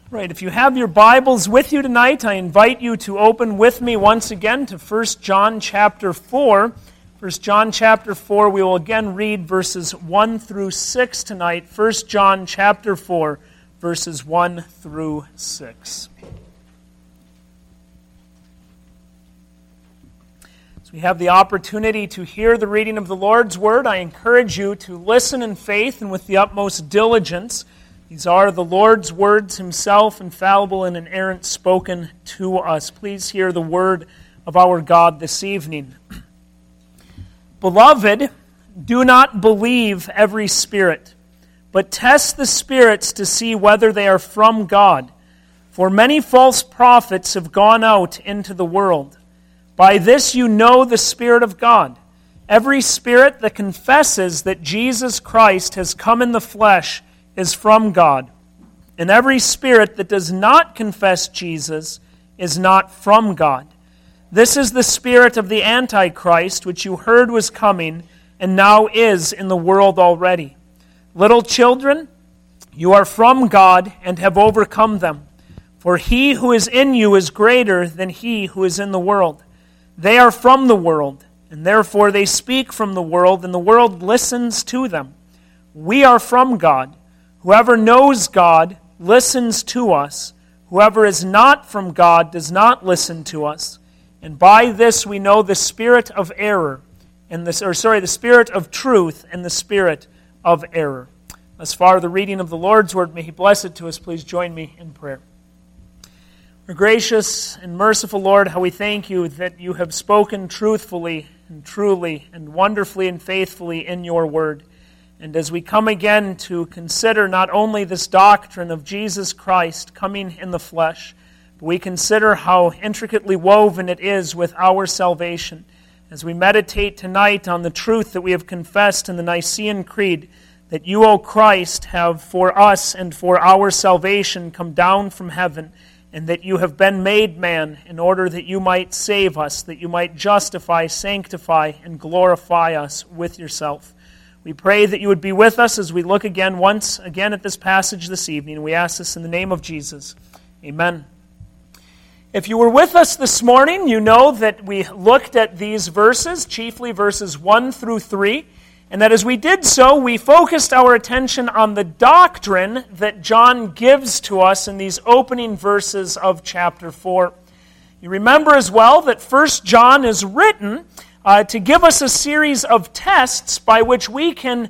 Right, if you have your Bibles with you tonight, I invite you to open with me once again to 1 John chapter 4. 1 John chapter 4, we will again read verses 1 through 6 tonight. 1 John chapter 4, verses 1 through 6. As we have the opportunity to hear the reading of the Lord's Word, I encourage you to listen in faith and with the utmost diligence. These are the Lord's words himself, infallible and inerrant, spoken to us. Please hear the word of our God this evening. Beloved, do not believe every spirit, but test the spirits to see whether they are from God. For many false prophets have gone out into the world. By this you know the Spirit of God. Every spirit that confesses that Jesus Christ has come in the flesh is from God, and every spirit that does not confess Jesus is not from God. This is the spirit of the Antichrist, which you heard was coming, and now is in the world already. Little children, you are from God and have overcome them, for he who is in you is greater than he who is in the world. They are from the world, and therefore they speak from the world, and the world listens to them. We are from God. Whoever knows God listens to us. Whoever is not from God does not listen to us. And by this we know the spirit of error, the spirit of truth and the spirit of error. Thus far, the reading of the Lord's Word. May He bless it to us. Please join me in prayer. Our gracious and merciful Lord, how we thank you that you have spoken truthfully and truly and wonderfully and faithfully in your Word. And as we come again to consider not only this doctrine of Jesus Christ coming in the flesh, but we consider how intricately woven it is with our salvation. As we meditate tonight on the truth that we have confessed in the Nicene Creed, that you, O Christ, have for us and for our salvation come down from heaven, and that you have been made man in order that you might save us, that you might justify, sanctify, and glorify us with yourself. We pray that you would be with us as we look once again at this passage this evening. We ask this in the name of Jesus. Amen. If you were with us this morning, you know that we looked at these verses, chiefly verses 1 through 3, and that as we did so, we focused our attention on the doctrine that John gives to us in these opening verses of chapter 4. You remember as well that 1 John is written to give us a series of tests by which we can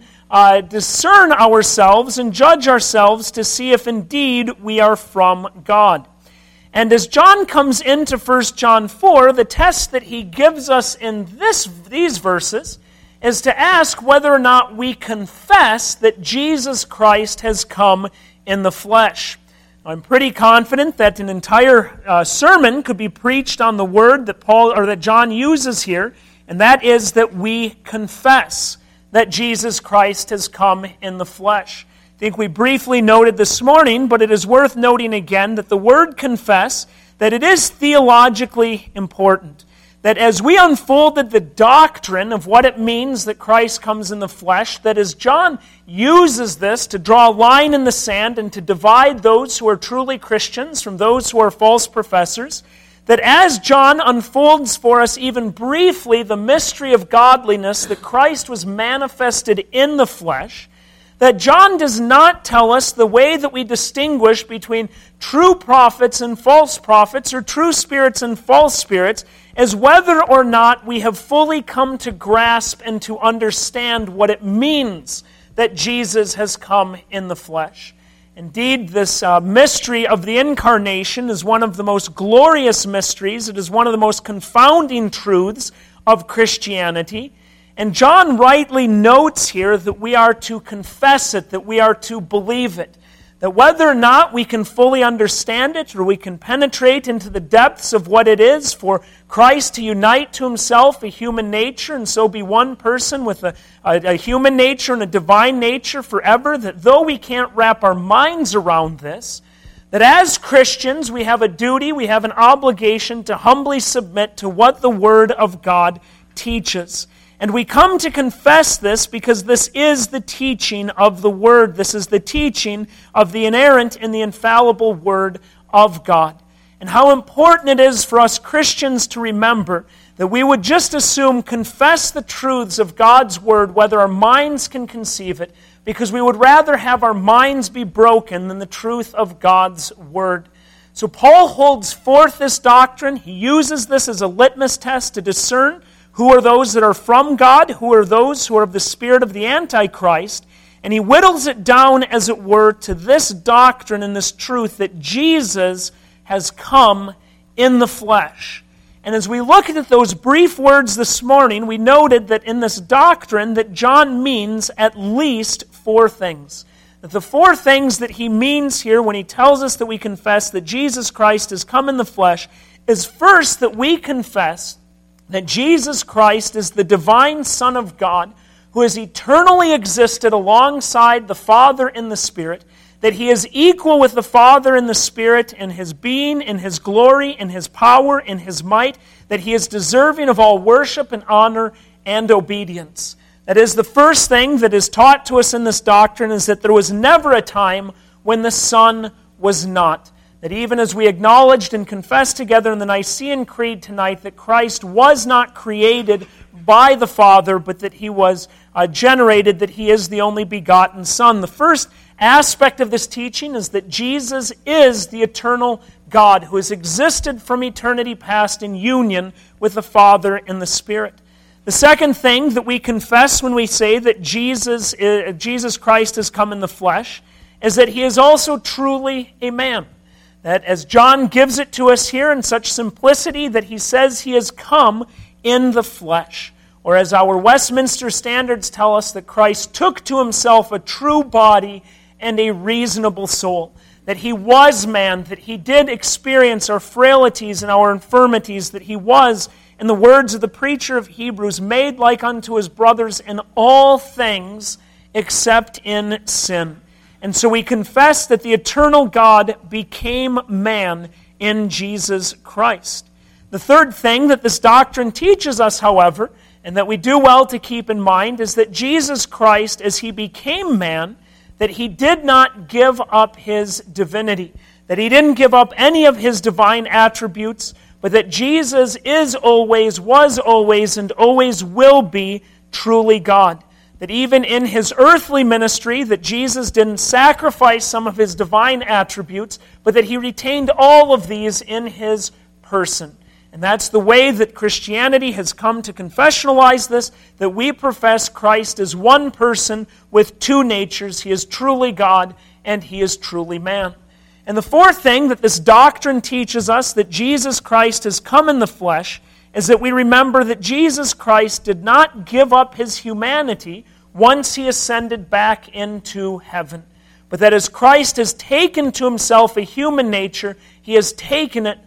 discern ourselves and judge ourselves to see if indeed we are from God. And as John comes into 1 John 4, the test that he gives us in these verses is to ask whether or not we confess that Jesus Christ has come in the flesh. I'm pretty confident that an entire sermon could be preached on the word that John uses here, and that is that we confess that Jesus Christ has come in the flesh. I think we briefly noted this morning, but it is worth noting again that the word confess, that it is theologically important. That as we unfolded the doctrine of what it means that Christ comes in the flesh, that as John uses this to draw a line in the sand and to divide those who are truly Christians from those who are false professors, that as John unfolds for us even briefly the mystery of godliness that Christ was manifested in the flesh, that John does not tell us the way that we distinguish between true prophets and false prophets, or true spirits and false spirits, as whether or not we have fully come to grasp and to understand what it means that Jesus has come in the flesh. Indeed, this mystery of the incarnation is one of the most glorious mysteries. It is one of the most confounding truths of Christianity. And John rightly notes here that we are to confess it, that we are to believe it. That whether or not we can fully understand it, or we can penetrate into the depths of what it is for Christ to unite to himself a human nature and so be one person with a human nature and a divine nature forever, that though we can't wrap our minds around this, that as Christians we have a duty, we have an obligation to humbly submit to what the Word of God teaches. And we come to confess this because this is the teaching of the Word. This is the teaching of the inerrant and the infallible Word of God. And how important it is for us Christians to remember that we would just as soon confess the truths of God's Word, whether our minds can conceive it, because we would rather have our minds be broken than the truth of God's Word. So Paul holds forth this doctrine. He uses this as a litmus test to discern who are those that are from God, who are those who are of the spirit of the Antichrist, and he whittles it down, as it were, to this doctrine and this truth that Jesus has come in the flesh. And as we look at those brief words this morning, we noted that in this doctrine that John means at least four things. That the four things that he means here when he tells us that we confess that Jesus Christ has come in the flesh is first that we confess that Jesus Christ is the divine Son of God who has eternally existed alongside the Father in the Spirit, that he is equal with the Father in the Spirit in his being, in his glory, in his power, in his might, that he is deserving of all worship and honor and obedience. That is, the first thing that is taught to us in this doctrine is that there was never a time when the Son was not. That even as we acknowledged and confessed together in the Nicene Creed tonight, that Christ was not created by the Father, but that he was generated, that he is the only begotten Son. The first aspect of this teaching is that Jesus is the eternal God who has existed from eternity past in union with the Father in the Spirit. The second thing that we confess when we say that Jesus Christ has come in the flesh is that he is also truly a man. That as John gives it to us here in such simplicity that he says he has come in the flesh. Or as our Westminster standards tell us, that Christ took to himself a true body and a reasonable soul. That he was man, that he did experience our frailties and our infirmities, that he was, in the words of the preacher of Hebrews, made like unto his brothers in all things except in sin. And so we confess that the eternal God became man in Jesus Christ. The third thing that this doctrine teaches us, however, and that we do well to keep in mind, is that Jesus Christ, as he became man, that he did not give up his divinity, that he didn't give up any of his divine attributes, but that Jesus is always, was always, and always will be truly God. That even in his earthly ministry, that Jesus didn't sacrifice some of his divine attributes, but that he retained all of these in his person. And that's the way that Christianity has come to confessionalize this, that we profess Christ as one person with two natures. He is truly God and he is truly man. And the fourth thing that this doctrine teaches us, that Jesus Christ has come in the flesh, is that we remember that Jesus Christ did not give up his humanity once he ascended back into heaven. But that as Christ has taken to himself a human nature, he has taken it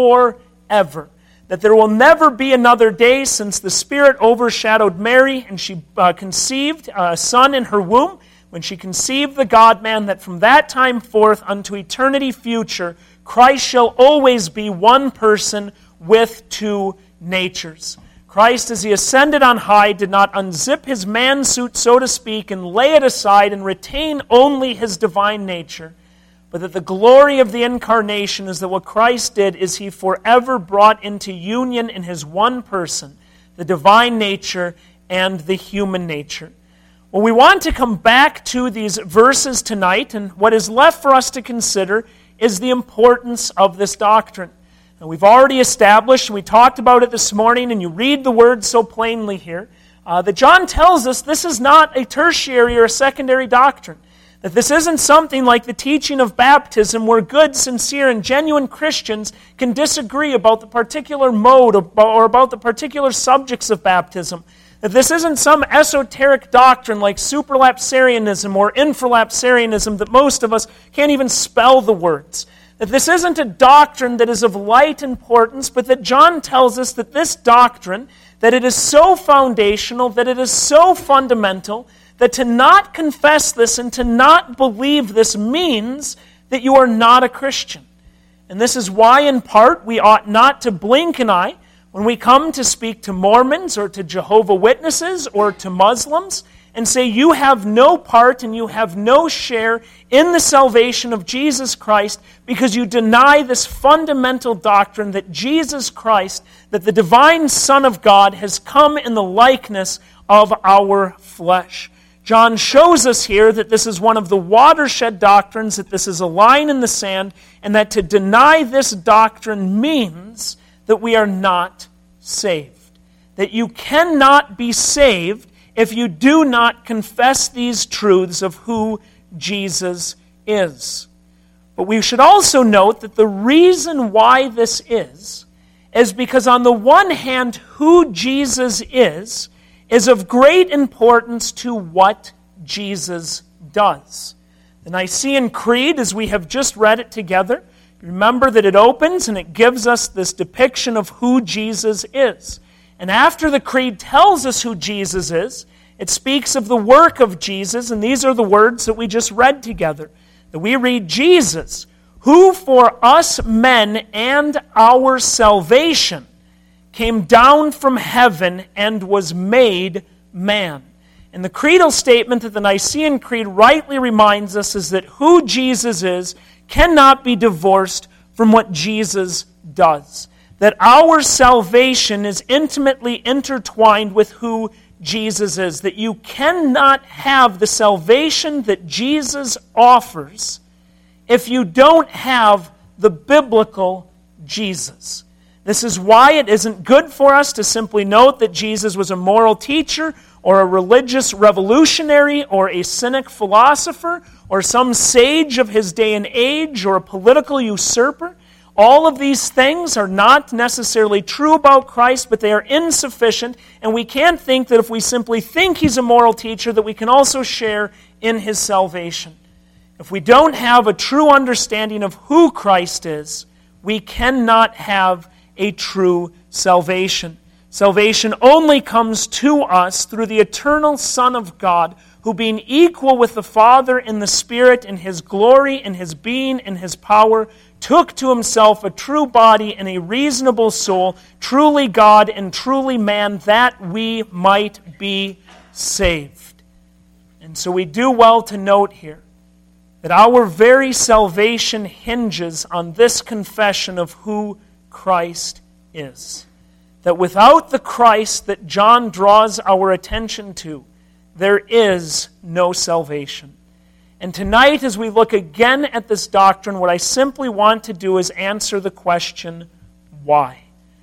forever. That there will never be another day since the Spirit overshadowed Mary and she conceived a son in her womb, when she conceived the God-man, that from that time forth unto eternity future, Christ shall always be one person with two natures. Christ, as he ascended on high, did not unzip his man suit, so to speak, and lay it aside and retain only his divine nature, but that the glory of the incarnation is that what Christ did is he forever brought into union in his one person the divine nature and the human nature. Well, we want to come back to these verses tonight, and what is left for us to consider is the importance of this doctrine. And we've already established, and we talked about it this morning, and you read the words so plainly here, that John tells us this is not a tertiary or a secondary doctrine. That this isn't something like the teaching of baptism where good, sincere, and genuine Christians can disagree about the particular mode or about the particular subjects of baptism. That this isn't some esoteric doctrine like supralapsarianism or infralapsarianism that most of us can't even spell the words. That this isn't a doctrine that is of light importance, but that John tells us that this doctrine, that it is so foundational, that it is so fundamental, that to not confess this and to not believe this means that you are not a Christian. And this is why, in part, we ought not to blink an eye When we come to speak to Mormons or to Jehovah's Witnesses or to Muslims and say you have no part and you have no share in the salvation of Jesus Christ because you deny this fundamental doctrine that Jesus Christ, that the divine Son of God, has come in the likeness of our flesh. John shows us here that this is one of the watershed doctrines, that this is a line in the sand, and that to deny this doctrine means that we are not saved. That you cannot be saved if you do not confess these truths of who Jesus is. But we should also note that the reason why this is because on the one hand, who Jesus is of great importance to what Jesus does. The Nicene Creed, as we have just read it together, remember that it opens and it gives us this depiction of who Jesus is. And after the Creed tells us who Jesus is, it speaks of the work of Jesus, and these are the words that we just read together. That we read, Jesus, who for us men and our salvation came down from heaven and was made man. And the creedal statement that the Nicene Creed rightly reminds us is that who Jesus is cannot be divorced from what Jesus does. That our salvation is intimately intertwined with who Jesus is. That you cannot have the salvation that Jesus offers if you don't have the biblical Jesus. This is why it isn't good for us to simply note that Jesus was a moral teacher or a religious revolutionary or a cynic philosopher or some sage of his day and age or a political usurper. All of these things are not necessarily true about Christ, but they are insufficient, and we can't think that if we simply think he's a moral teacher that we can also share in his salvation. If we don't have a true understanding of who Christ is, we cannot have a true salvation. Salvation only comes to us through the eternal Son of God, who being equal with the Father in the Spirit, in his glory, in his being, in his power, took to himself a true body and a reasonable soul, truly God and truly man, that we might be saved. And so we do well to note here that our very salvation hinges on this confession of who Christ is. That without the Christ that John draws our attention to, there is no salvation. And tonight, as we look again at this doctrine, what I simply want to do is answer the question, why?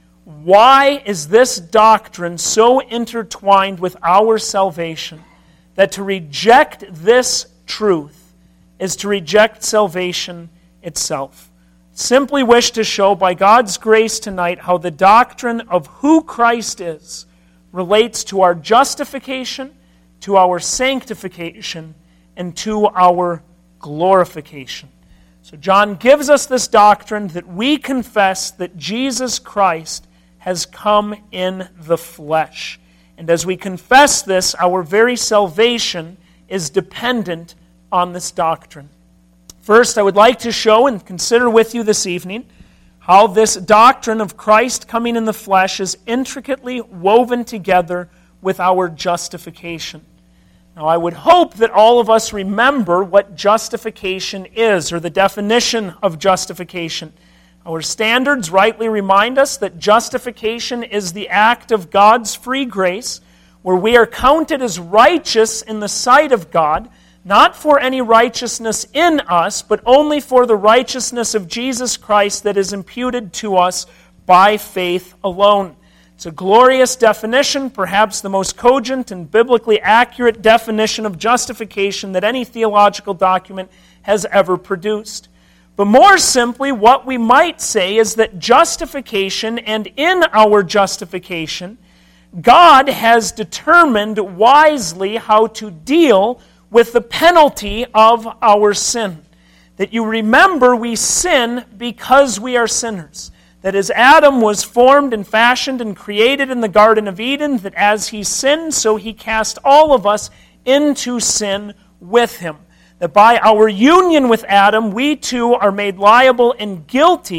Why is this doctrine so intertwined with our salvation that to reject this truth is to reject salvation itself? Simply wish to show by God's grace tonight how the doctrine of who Christ is relates to our justification, to our sanctification, and to our glorification. So John gives us this doctrine that we confess that Jesus Christ has come in the flesh. And as we confess this, our very salvation is dependent on this doctrine. First, I would like to show and consider with you this evening how this doctrine of Christ coming in the flesh is intricately woven together with our justification. Now, I would hope that all of us remember what justification is, or the definition of justification. Our standards rightly remind us that justification is the act of God's free grace, where we are counted as righteous in the sight of God, not for any righteousness in us, but only for the righteousness of Jesus Christ that is imputed to us by faith alone. It's a glorious definition, perhaps the most cogent and biblically accurate definition of justification that any theological document has ever produced. But more simply, what we might say is that justification, and in our justification, God has determined wisely how to deal with the penalty of our sin. That you remember we sin because we are sinners. That as Adam was formed and fashioned and created in the Garden of Eden, that as he sinned, so he cast all of us into sin with him. That by our union with Adam, we too are made liable and guilty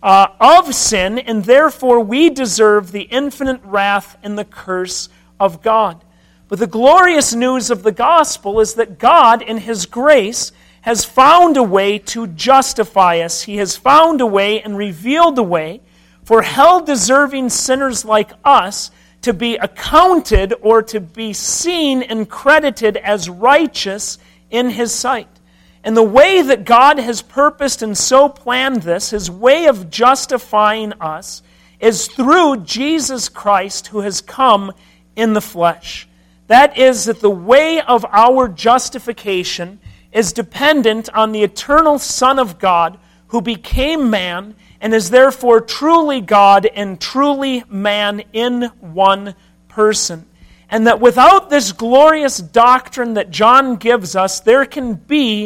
of sin, and therefore we deserve the infinite wrath and the curse of God. But the glorious news of the gospel is that God, in His grace, has found a way to justify us. He has found a way and revealed a way for hell-deserving sinners like us to be accounted or to be seen and credited as righteous in His sight. And the way that God has purposed and so planned this, His way of justifying us, is through Jesus Christ who has come in the flesh. That is, that the way of our justification is dependent on the eternal Son of God who became man and is therefore truly God and truly man in one person. And that without this glorious doctrine that John gives us, there can be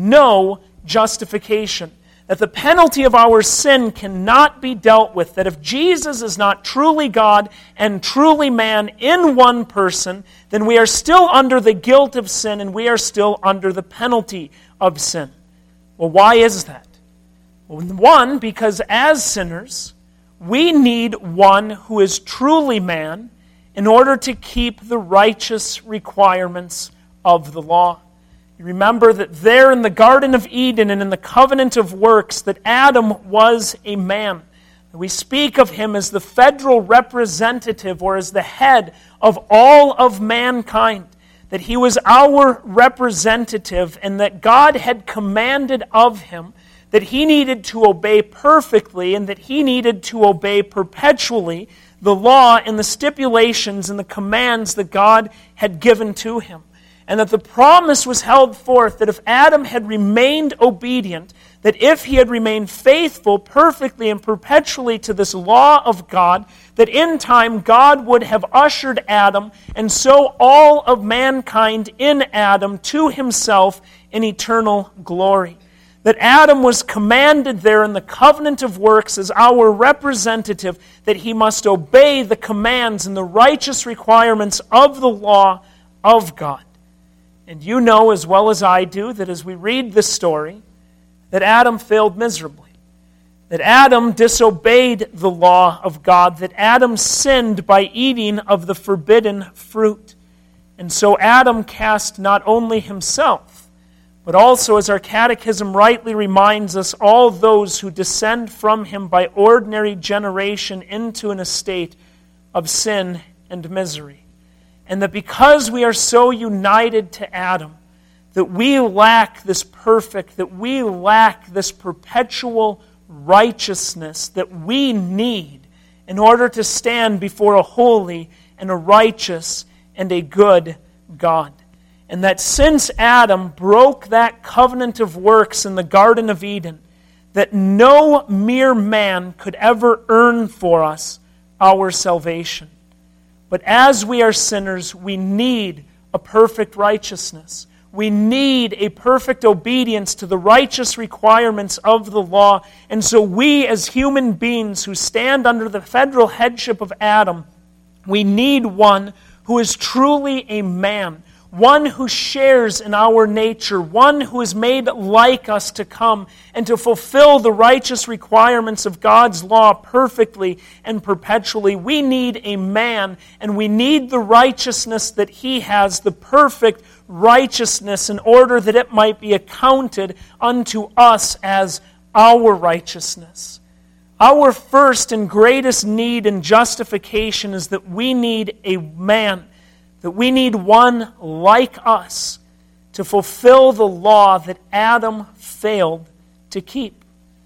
no justification. That the penalty of our sin cannot be dealt with. That if Jesus is not truly God and truly man in one person, then we are still under the guilt of sin and we are still under the penalty of sin. Well, why is that? Well, one, because as sinners, we need one who is truly man in order to keep the righteous requirements of the law. You remember that there in the Garden of Eden and in the covenant of works that Adam was a man. We speak of him as the federal representative or as the head of all of mankind. That he was our representative and that God had commanded of him that he needed to obey perfectly and that he needed to obey perpetually the law and the stipulations and the commands that God had given to him. And that the promise was held forth that if Adam had remained obedient, that if he had remained faithful perfectly and perpetually to this law of God, that in time God would have ushered Adam and so all of mankind in Adam to himself in eternal glory. That Adam was commanded there in the covenant of works as our representative that he must obey the commands and the righteous requirements of the law of God. And you know as well as I do that as we read this story, that Adam failed miserably. That Adam disobeyed the law of God. That Adam sinned by eating of the forbidden fruit. And so Adam cast not only himself, but also, as our catechism rightly reminds us, all those who descend from him by ordinary generation into an estate of sin and misery. And that because we are so united to Adam, that we lack this perfect, that we lack this perpetual righteousness that we need in order to stand before a holy and a righteous and a good God. And that since Adam broke that covenant of works in the Garden of Eden, that no mere man could ever earn for us our salvation. But as we are sinners, we need a perfect righteousness. We need a perfect obedience to the righteous requirements of the law. And so we as human beings who stand under the federal headship of Adam, we need one who is truly a man, one who shares in our nature, one who is made like us to come and to fulfill the righteous requirements of God's law perfectly and perpetually. We need a man, and we need the righteousness that he has, the perfect righteousness, in order that it might be accounted unto us as our righteousness. Our first and greatest need in justification is that we need a man, that we need one like us to fulfill the law that Adam failed to keep.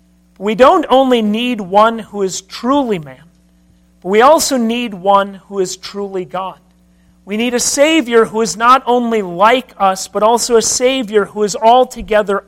We don't only need one who is truly man, but we also need one who is truly God. We need a Savior who is not only like us, but also a Savior who is altogether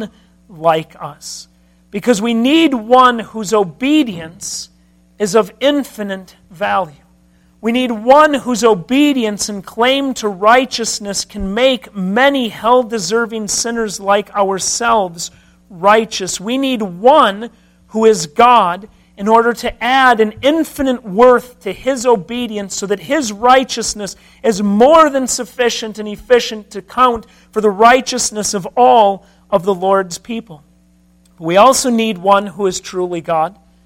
unlike us. Because we need one whose obedience is of infinite value. We need one whose obedience and claim to righteousness can make many hell-deserving sinners like ourselves righteous. We need one who is God in order to add an infinite worth to his obedience so that his righteousness is more than sufficient and efficient to count for the righteousness of all of the Lord's people. We also need one who is truly God.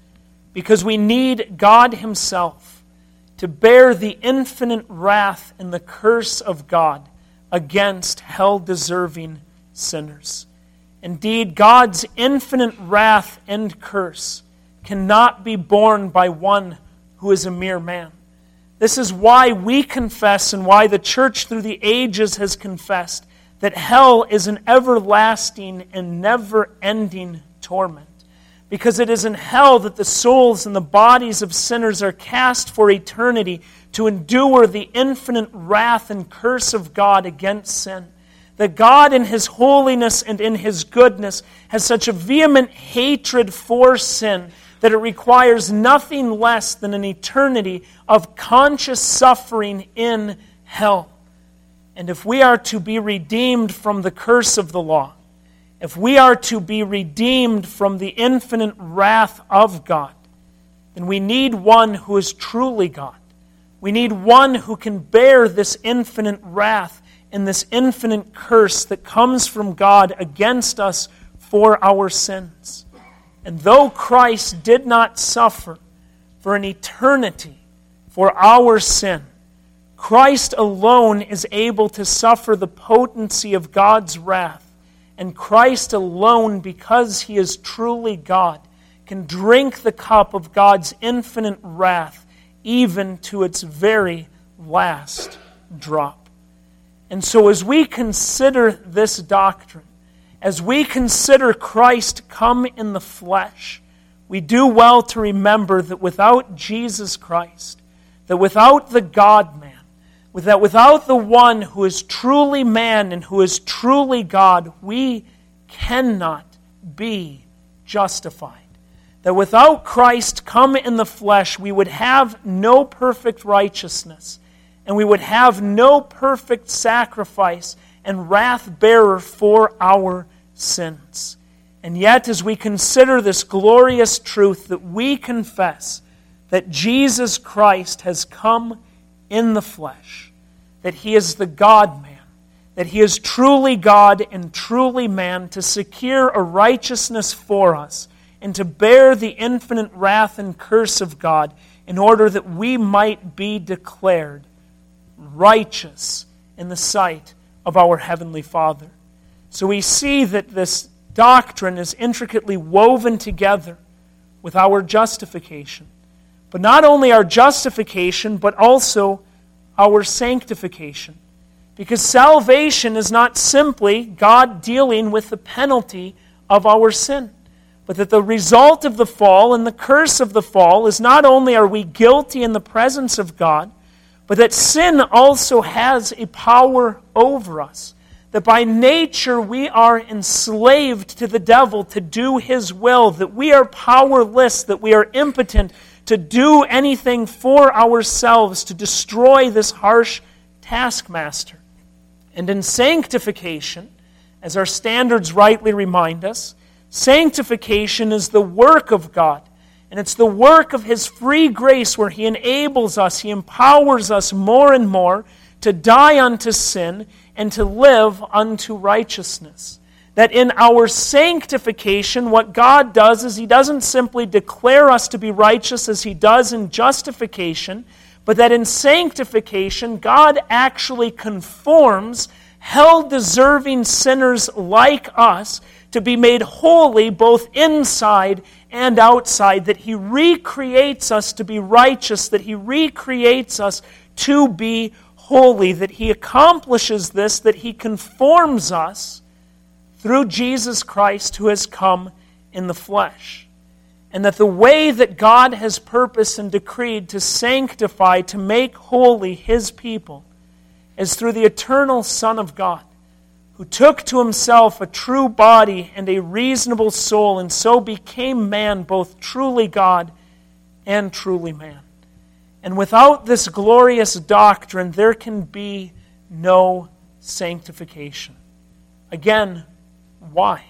because we need God Himself to bear the infinite wrath and the curse of God against hell-deserving sinners. Indeed, God's infinite wrath and curse cannot be borne by one who is a mere man. This is why we confess, and why the church through the ages has confessed, that hell is an everlasting and never-ending torment. Because it is in hell that the souls and the bodies of sinners are cast for eternity to endure the infinite wrath and curse of God against sin. That God in His holiness and in His goodness has such a vehement hatred for sin that it requires nothing less than an eternity of conscious suffering in hell. And if we are to be redeemed from the curse of the law, if we are to be redeemed from the infinite wrath of God, then we need one who is truly God. We need one who can bear this infinite wrath and this infinite curse that comes from God against us for our sins. And though Christ did not suffer for an eternity for our sin, Christ alone is able to suffer the potency of God's wrath. And Christ alone, because He is truly God, can drink the cup of God's infinite wrath even to its very last drop. And so as we consider this doctrine, as we consider Christ come in the flesh, we do well to remember that without Jesus Christ, that without the God-man, that without the one who is truly man and who is truly God, we cannot be justified. That without Christ come in the flesh, we would have no perfect righteousness, and we would have no perfect sacrifice and wrath-bearer for our sins. And yet, as we consider this glorious truth that we confess that Jesus Christ has come in the flesh, that He is the God-man, that He is truly God and truly man, to secure a righteousness for us and to bear the infinite wrath and curse of God in order that we might be declared righteous in the sight of our Heavenly Father. So we see that this doctrine is intricately woven together with our justification. But not only our justification, but also our sanctification. Because salvation is not simply God dealing with the penalty of our sin, but that the result of the fall and the curse of the fall is not only are we guilty in the presence of God, but that sin also has a power over us. That by nature we are enslaved to the devil to do his will, that we are powerless, that we are impotent to do anything for ourselves to destroy this harsh taskmaster. And in sanctification, as our standards rightly remind us, sanctification is the work of God. And it's the work of His free grace where He enables us, He empowers us more and more to die unto sin and to live unto righteousness. That in our sanctification, what God does is He doesn't simply declare us to be righteous as He does in justification, but that in sanctification, God actually conforms hell-deserving sinners like us to be made holy both inside and outside, that He recreates us to be righteous, that He recreates us to be holy, that He accomplishes this, that He conforms us through Jesus Christ who has come in the flesh. And that the way that God has purposed and decreed to sanctify, to make holy His people, is through the eternal Son of God, who took to Himself a true body and a reasonable soul, and so became man, both truly God and truly man. And without this glorious doctrine, there can be no sanctification. Again, why?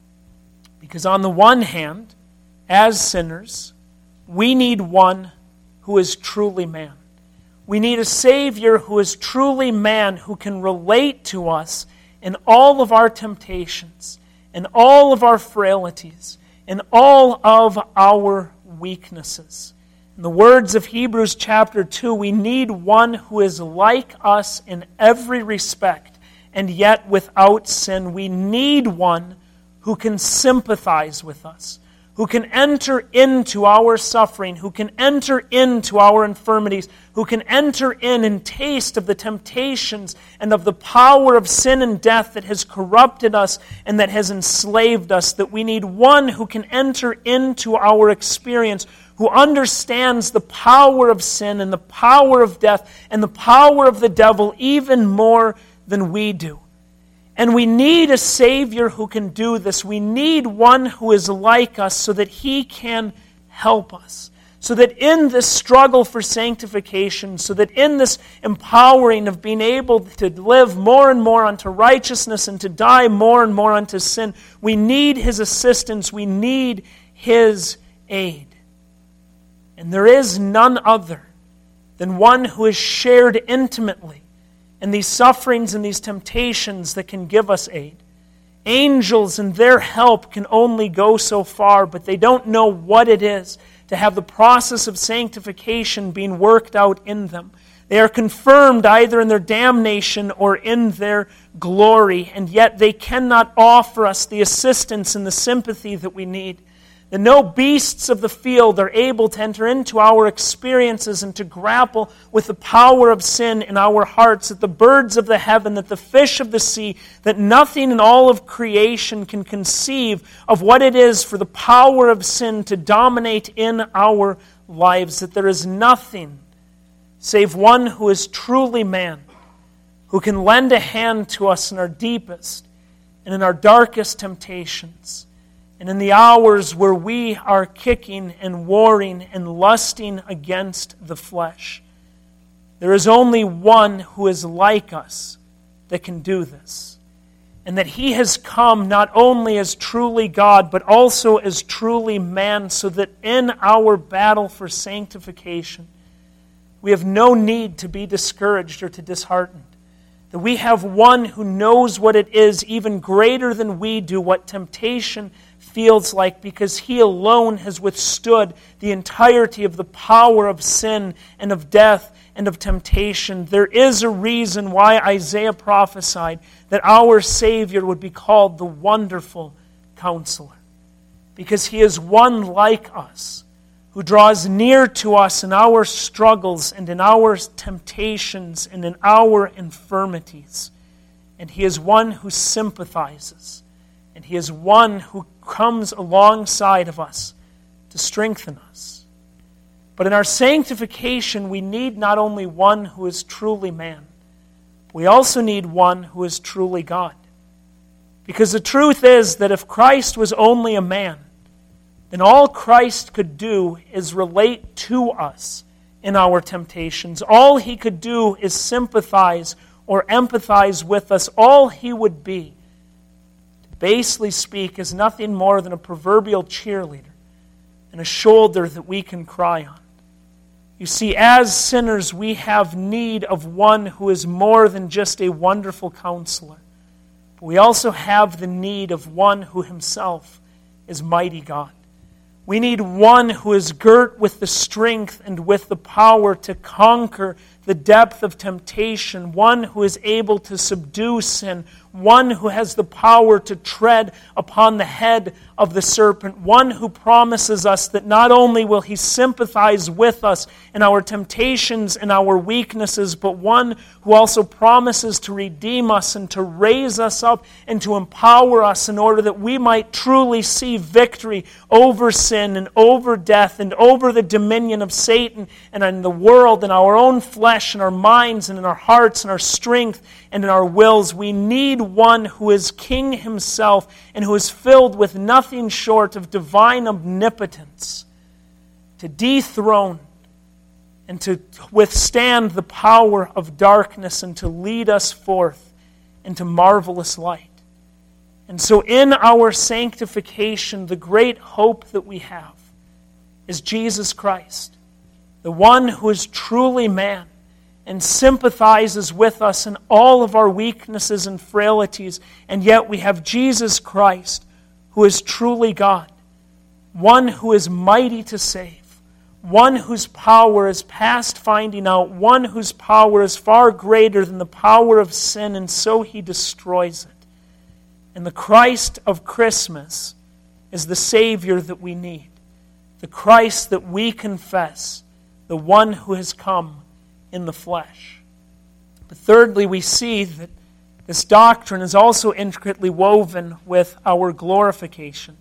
Because on the one hand, as sinners, we need one who is truly man. We need a Savior who is truly man, who can relate to us in all of our temptations, in all of our frailties, in all of our weaknesses. In the words of Hebrews chapter 2, we need one who is like us in every respect, and yet without sin. We need one who can sympathize with us, who can enter into our suffering, who can enter into our infirmities, who can enter in and taste of the temptations and of the power of sin and death that has corrupted us and that has enslaved us. That we need one who can enter into our experience, who understands the power of sin and the power of death and the power of the devil even more than we do. And we need a Savior who can do this. We need one who is like us so that He can help us. So that in this struggle for sanctification, so that in this empowering of being able to live more and more unto righteousness and to die more and more unto sin, we need His assistance. We need His aid. And there is none other than one who is shared intimately in these sufferings and these temptations that can give us aid. Angels and their help can only go so far, but they don't know what it is to have the process of sanctification being worked out in them. They are confirmed either in their damnation or in their glory, and yet they cannot offer us the assistance and the sympathy that we need. That no beasts of the field are able to enter into our experiences and to grapple with the power of sin in our hearts, that the birds of the heaven, that the fish of the sea, that nothing in all of creation can conceive of what it is for the power of sin to dominate in our lives, that there is nothing save one who is truly man, who can lend a hand to us in our deepest and in our darkest temptations. And in the hours where we are kicking and warring and lusting against the flesh, there is only one who is like us that can do this. And that He has come not only as truly God, but also as truly man, so that in our battle for sanctification, we have no need to be discouraged or to disheartened. That we have one who knows what it is even greater than we do, what temptation feels like, because He alone has withstood the entirety of the power of sin and of death and of temptation. There is a reason why Isaiah prophesied that our Savior would be called the Wonderful Counselor. Because He is one like us, who draws near to us in our struggles and in our temptations and in our infirmities. And He is one who sympathizes. And He is one who comes alongside of us to strengthen us. But in our sanctification, we need not only one who is truly man, we also need one who is truly God. Because the truth is that if Christ was only a man, then all Christ could do is relate to us in our temptations. All He could do is sympathize or empathize with us. All He would be, to basely speak, is nothing more than a proverbial cheerleader and a shoulder that we can cry on. You see, as sinners, we have need of one who is more than just a wonderful counselor. But we also have the need of one who Himself is mighty God. We need one who is girt with the strength and with the power to conquer the depth of temptation, one who is able to subdue sin, one who has the power to tread upon the head of the serpent, one who promises us that not only will He sympathize with us in our temptations and our weaknesses, but one who also promises to redeem us and to raise us up and to empower us in order that we might truly see victory over sin and over death and over the dominion of Satan and in the world and our own flesh and our minds and in our hearts and our strength and in our wills. We need one who is King Himself and who is filled with nothing short of divine omnipotence to dethrone and to withstand the power of darkness and to lead us forth into marvelous light. And so in our sanctification, the great hope that we have is Jesus Christ, the one who is truly man and sympathizes with us in all of our weaknesses and frailties, and yet we have Jesus Christ, who is truly God, one who is mighty to save, one whose power is past finding out, one whose power is far greater than the power of sin, and so he destroys it. And the Christ of Christmas is the Savior that we need, the Christ that we confess, the one who has come in the flesh. But thirdly, we see that this doctrine is also intricately woven with our glorification.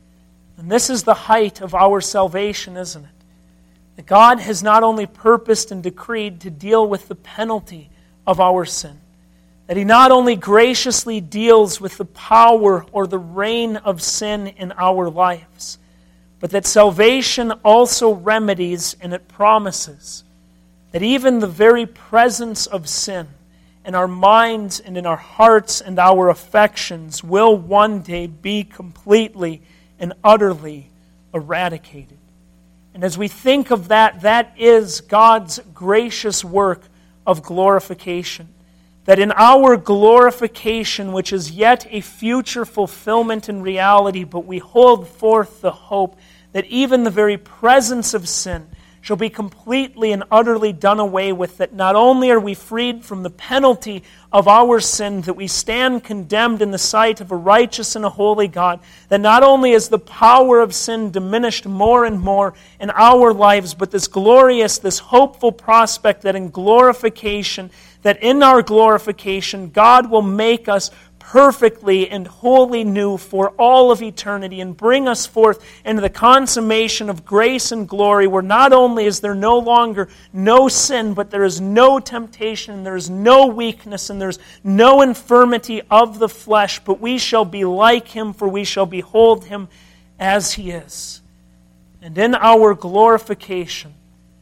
And this is the height of our salvation, isn't it? That God has not only purposed and decreed to deal with the penalty of our sin, that He not only graciously deals with the power or the reign of sin in our lives, but that salvation also remedies and it promises that even the very presence of sin in our minds and in our hearts and our affections will one day be completely and utterly eradicated. And as we think of that, that is God's gracious work of glorification. That in our glorification, which is yet a future fulfillment in reality, but we hold forth the hope that even the very presence of sin shall be completely and utterly done away with, that not only are we freed from the penalty of our sin, that we stand condemned in the sight of a righteous and a holy God, that not only is the power of sin diminished more and more in our lives, but this glorious, this hopeful prospect that in glorification, that in our glorification, God will make us perfectly and wholly new for all of eternity and bring us forth into the consummation of grace and glory, where not only is there no longer no sin, but there is no temptation, there is no weakness, and there's no infirmity of the flesh, but we shall be like Him, for we shall behold Him as He is. And in our glorification,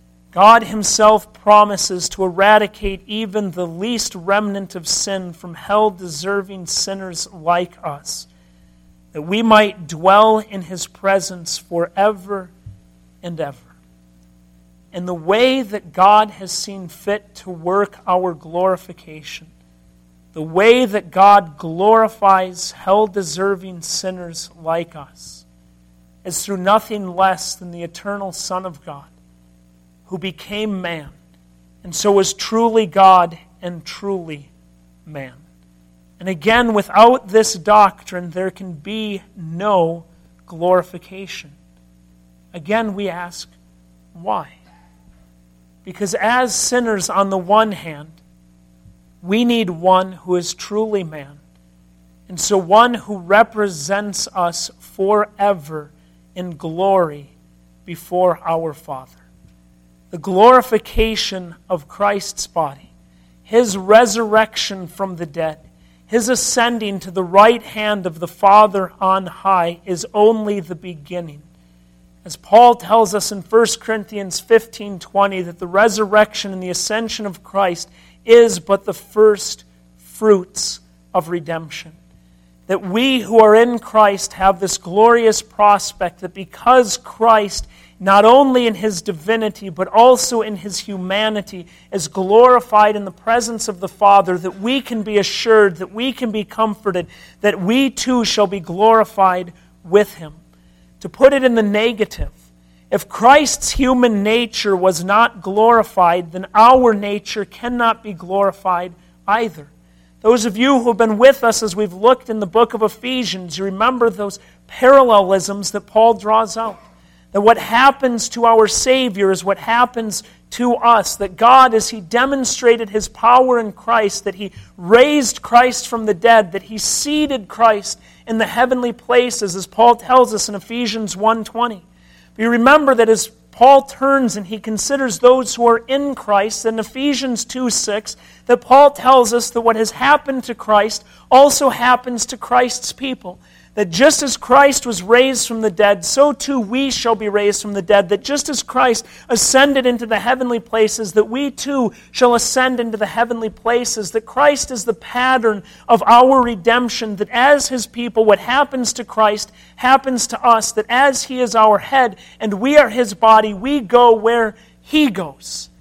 God Himself promises to eradicate even the least remnant of sin from hell-deserving sinners like us, that we might dwell in His presence forever and ever. And the way that God has seen fit to work our glorification, the way that God glorifies hell-deserving sinners like us, is through nothing less than the eternal Son of God, who became man, and so was truly God and truly man. And again, without this doctrine, there can be no glorification. Again, we ask, why? Because as sinners, on the one hand, we need one who is truly man, and so one who represents us forever in glory before our Father. The glorification of Christ's body, His resurrection from the dead, His ascending to the right hand of the Father on high is only the beginning. As Paul tells us in 1 Corinthians 15:20, that the resurrection and the ascension of Christ is but the first fruits of redemption. That we who are in Christ have this glorious prospect that because Christ, not only in His divinity, but also in His humanity, is glorified in the presence of the Father, that we can be assured, that we can be comforted, that we too shall be glorified with Him. To put it in the negative, if Christ's human nature was not glorified, then our nature cannot be glorified either. Those of you who have been with us as we've looked in the book of Ephesians, you remember those parallelisms that Paul draws out. That what happens to our Savior is what happens to us. That God, as He demonstrated His power in Christ, that He raised Christ from the dead, that He seated Christ in the heavenly places, as Paul tells us in Ephesians 1:20. But you remember that as Paul turns and he considers those who are in Christ, in Ephesians 2:6, that Paul tells us that what has happened to Christ also happens to Christ's people. That just as Christ was raised from the dead, so too we shall be raised from the dead. That just as Christ ascended into the heavenly places, that we too shall ascend into the heavenly places. That Christ is the pattern of our redemption. That as His people, what happens to Christ happens to us. That as He is our head and we are His body, we go where He goes.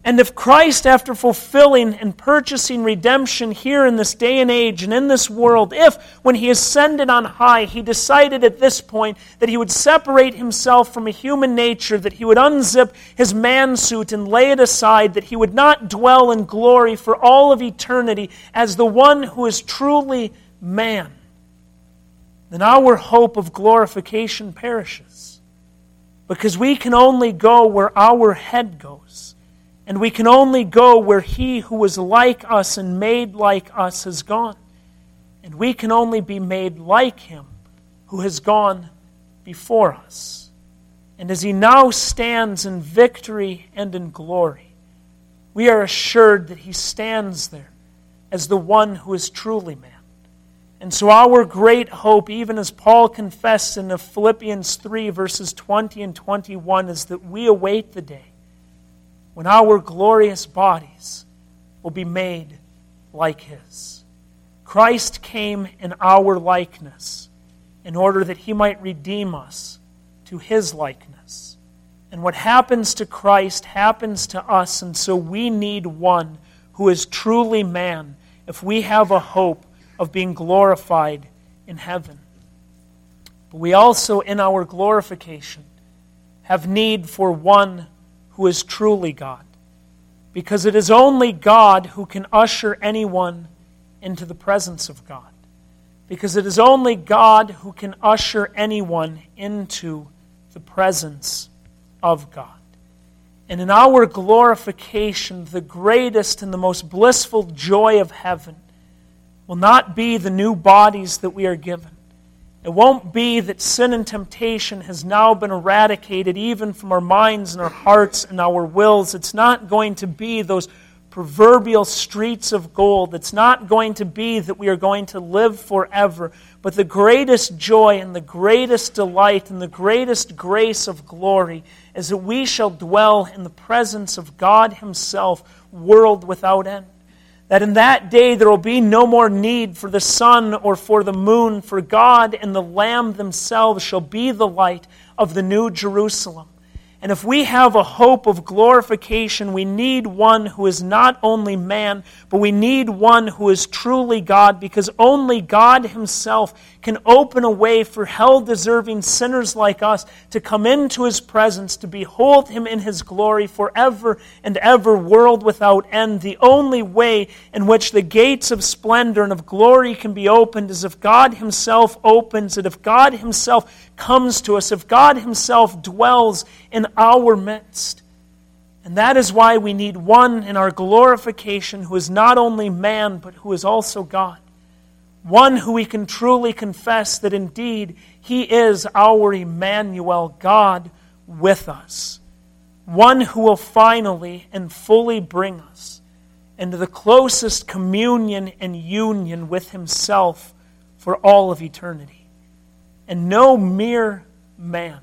And if Christ, after fulfilling and purchasing redemption here in this day and age and in this world, if, when He ascended on high, He decided at this point that He would separate Himself from a human nature, that He would unzip His man-suit and lay it aside, that He would not dwell in glory for all of eternity as the one who is truly man, then our hope of glorification perishes. Because we can only go where our head goes. And we can only go where He who was like us and made like us has gone. And we can only be made like Him who has gone before us. And as He now stands in victory and in glory, we are assured that He stands there as the one who is truly man. And so our great hope, even as Paul confessed in Philippians 3, verses 20 and 21, is that we await the day when our glorious bodies will be made like His. Christ came in our likeness in order that He might redeem us to His likeness. And what happens to Christ happens to us, and so we need one who is truly man if we have a hope of being glorified in heaven. But we also, in our glorification, have need for one who is truly God. Because it is only God who can usher anyone into the presence of God. Because it is only God who can usher anyone into the presence of God. And in our glorification, the greatest and the most blissful joy of heaven will not be the new bodies that we are given. It won't be that sin and temptation has now been eradicated even from our minds and our hearts and our wills. It's not going to be those proverbial streets of gold. It's not going to be that we are going to live forever. But the greatest joy and the greatest delight and the greatest grace of glory is that we shall dwell in the presence of God Himself, world without end. That in that day there will be no more need for the sun or for the moon, for God and the Lamb themselves shall be the light of the new Jerusalem. And if we have a hope of glorification, we need one who is not only man, but we need one who is truly God, because only God Himself can open a way for hell-deserving sinners like us to come into His presence, to behold Him in His glory forever and ever, world without end. The only way in which the gates of splendor and of glory can be opened is if God Himself opens it, if God Himself comes to us, if God Himself dwells in our midst. And that is why we need one in our glorification who is not only man, but who is also God. One who we can truly confess that indeed He is our Emmanuel, God with us. One who will finally and fully bring us into the closest communion and union with Himself for all of eternity. And no mere man,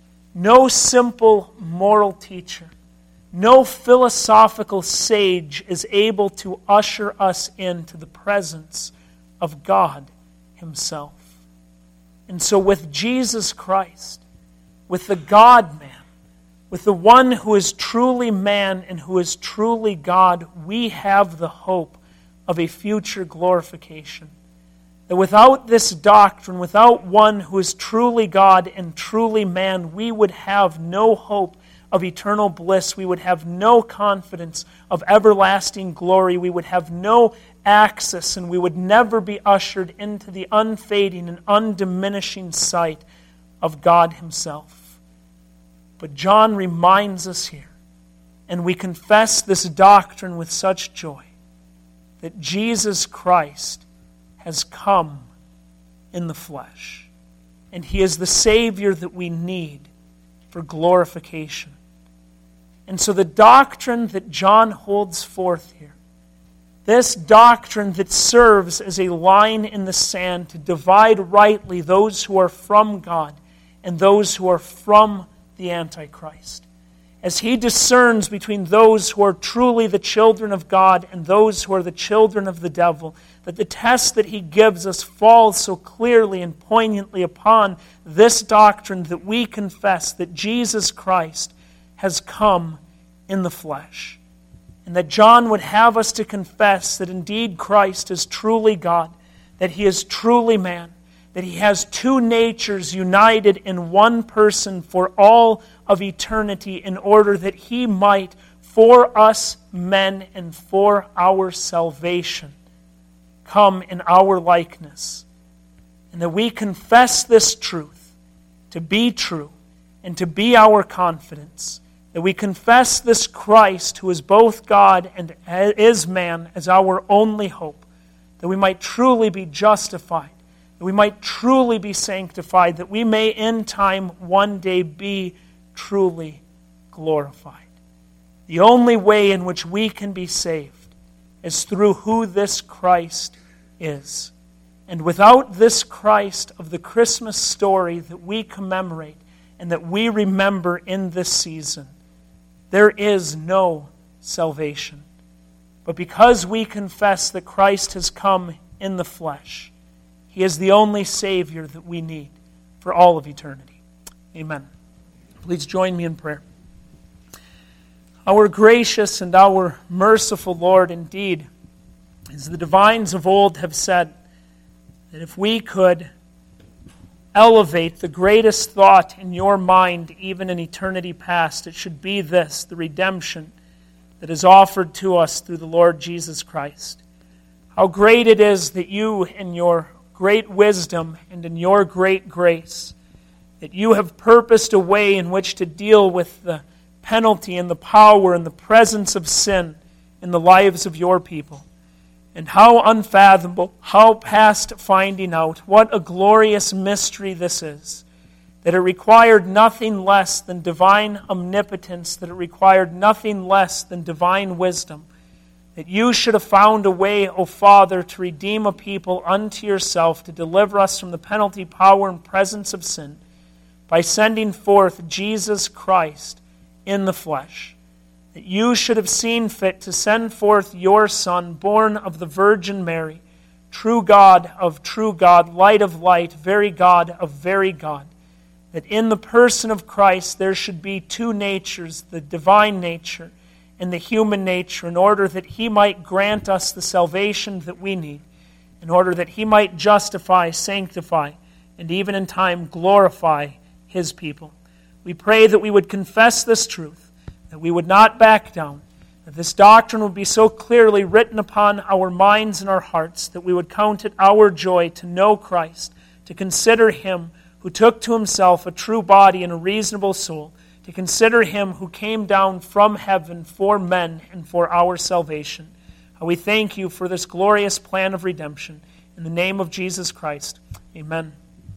no simple moral teacher, no philosophical sage is able to usher us into the presence of God Himself. And so with Jesus Christ, with the God-man, with the one who is truly man and who is truly God, we have the hope of a future glorification. That without this doctrine, without one who is truly God and truly man, we would have no hope of eternal bliss. We would have no confidence of everlasting glory. We would have no access, and we would never be ushered into the unfading and undiminishing sight of God Himself. But John reminds us here, and we confess this doctrine with such joy, that Jesus Christ has come in the flesh. And He is the Savior that we need for glorification. And so the doctrine that John holds forth here, this doctrine that serves as a line in the sand to divide rightly those who are from God and those who are from the Antichrist, as He discerns between those who are truly the children of God and those who are the children of the devil, that the test that He gives us falls so clearly and poignantly upon this doctrine that we confess that Jesus Christ has come in the flesh. and that John would have us to confess that indeed Christ is truly God, that He is truly man, that He has two natures united in one person for all of eternity in order that He might, for us men and for our salvation, come in our likeness. And that we confess this truth to be true and to be our confidence. That we confess this Christ, who is both God and is man, as our only hope. That we might truly be justified. That we might truly be sanctified. That we may in time one day be truly glorified. The only way in which we can be saved is through who this Christ is. And without this Christ of the Christmas story that we commemorate and that we remember in this season, there is no salvation. But because we confess that Christ has come in the flesh, He is the only Savior that we need for all of eternity. Amen. Please join me in prayer. Our gracious and our merciful Lord, indeed, as the divines of old have said, that if we could elevate the greatest thought in your mind, even in eternity past, it should be this, the redemption that is offered to us through the Lord Jesus Christ. How great it is that you, in your great wisdom and in your great grace, that you have purposed a way in which to deal with the penalty and the power and the presence of sin in the lives of your people. And how unfathomable, how past finding out, what a glorious mystery this is. That it required nothing less than divine omnipotence, that it required nothing less than divine wisdom. That you should have found a way, O Father, to redeem a people unto yourself, to deliver us from the penalty, power, and presence of sin, by sending forth Jesus Christ in the flesh. That you should have seen fit to send forth your Son, born of the Virgin Mary, true God of true God, light of light, very God of very God. That in the person of Christ there should be two natures, the divine nature and the human nature, in order that He might grant us the salvation that we need, in order that He might justify, sanctify, and even in time glorify His people. We pray that we would confess this truth, that we would not back down, that this doctrine would be so clearly written upon our minds and our hearts that we would count it our joy to know Christ, to consider Him who took to Himself a true body and a reasonable soul, to consider Him who came down from heaven for men and for our salvation. We thank you for this glorious plan of redemption. In the name of Jesus Christ, amen.